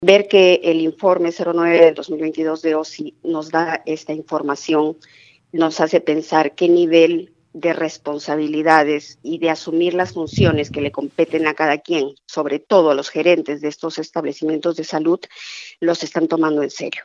Ver que el informe 09 del 2022 de OSI nos da esta información nos hace pensar qué nivel de responsabilidades y de asumir las funciones que le competen a cada quien, sobre todo a los gerentes de estos establecimientos de salud, los están tomando en serio.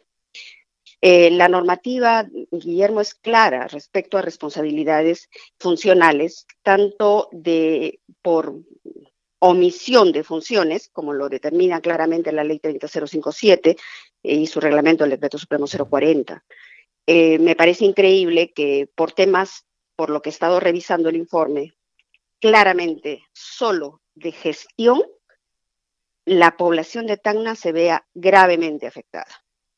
La normativa, Guillermo, es clara respecto a responsabilidades funcionales, tanto por omisión de funciones, como lo determina claramente la Ley 30057 y su reglamento, el Decreto Supremo 040. Me parece increíble que por temas, por lo que he estado revisando el informe, claramente solo de gestión, la población de Tacna se vea gravemente afectada.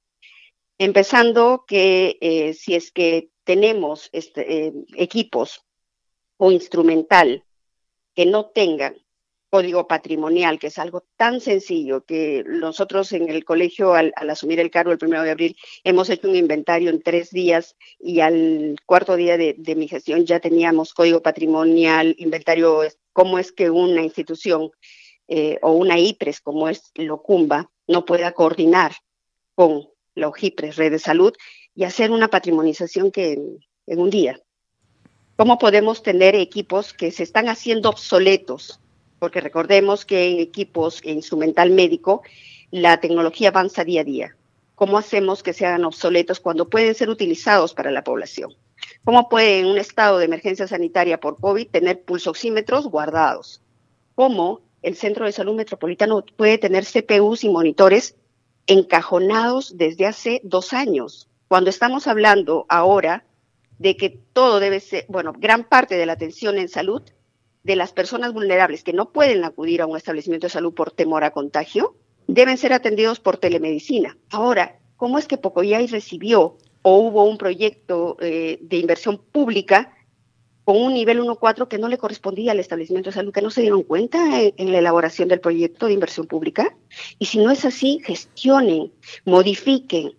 Empezando que si es que tenemos equipos o instrumental que no tengan código patrimonial, que es algo tan sencillo que nosotros en el colegio, al asumir el cargo el 1 de abril, hemos hecho un inventario en 3 días y al cuarto día de mi gestión ya teníamos código patrimonial, inventario, cómo es que una institución o una IPRES como es Locumba no pueda coordinar con la OJIPRES, Red de Salud, y hacer una patrimonización que en un día. ¿Cómo podemos tener equipos que se están haciendo obsoletos? Porque recordemos que en equipos e instrumental médico la tecnología avanza día a día. ¿Cómo hacemos que sean obsoletos cuando pueden ser utilizados para la población? ¿Cómo puede en un estado de emergencia sanitaria por COVID tener pulsoxímetros guardados? ¿Cómo el Centro de Salud Metropolitano puede tener CPUs y monitores encajonados desde hace 2 años? Cuando estamos hablando ahora de que todo debe ser, gran parte de la atención en salud de las personas vulnerables que no pueden acudir a un establecimiento de salud por temor a contagio, deben ser atendidos por telemedicina. Ahora, ¿cómo es que Pocoyay recibió o hubo un proyecto de inversión pública con un nivel 1.4 que no le correspondía al establecimiento de salud, que no se dieron cuenta en la elaboración del proyecto de inversión pública? Y si no es así, gestionen, modifiquen.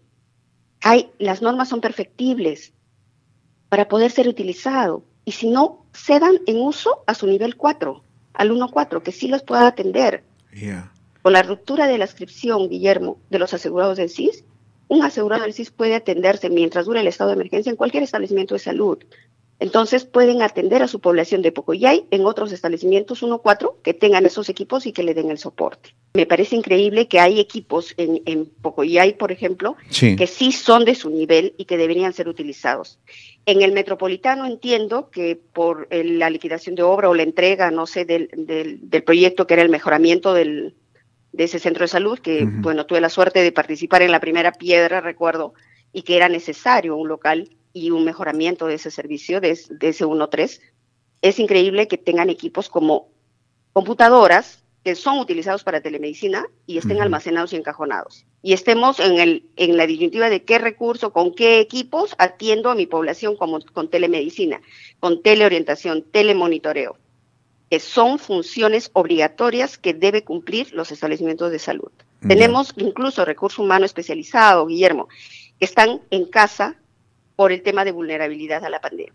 Las normas son perfectibles para poder ser utilizado. Y si no, cedan en uso a su nivel 4, al 1.4, que sí los pueda atender. Yeah. Con la ruptura de la inscripción, Guillermo, de los asegurados del SIS, un asegurado del SIS puede atenderse mientras dure el estado de emergencia en cualquier establecimiento de salud. Entonces pueden atender a su población de Pocoyay en otros establecimientos 1.4 que tengan esos equipos y que le den el soporte. Me parece increíble que hay equipos en Pocoyay, por ejemplo, Sí. que sí son de su nivel y que deberían ser utilizados. En el Metropolitano entiendo que por la liquidación de obra o la entrega, no sé, del proyecto que era el mejoramiento de ese centro de salud, que tuve la suerte de participar en la primera piedra, recuerdo, y que era necesario un local y un mejoramiento de ese servicio, de ese 1.3, es increíble que tengan equipos como computadoras que son utilizados para telemedicina y estén almacenados y encajonados. Y estemos en la disyuntiva de qué recurso, con qué equipos atiendo a mi población con telemedicina, con teleorientación, telemonitoreo, que son funciones obligatorias que debe cumplir los establecimientos de salud. Tenemos incluso recurso humano especializado, Guillermo, que están en casa por el tema de vulnerabilidad a la pandemia.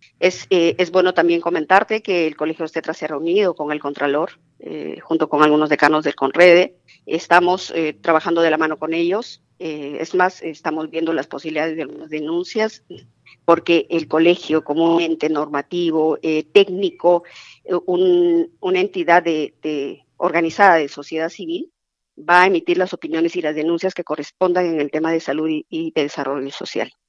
Es bueno también comentarte que el Colegio Obstetra se ha reunido con el Contralor, junto con algunos decanos del CONREDE. Estamos trabajando de la mano con ellos. Es más, estamos viendo las posibilidades de algunas denuncias, porque el colegio como un ente normativo, técnico, una entidad organizada de sociedad civil, va a emitir las opiniones y las denuncias que correspondan en el tema de salud y de desarrollo social.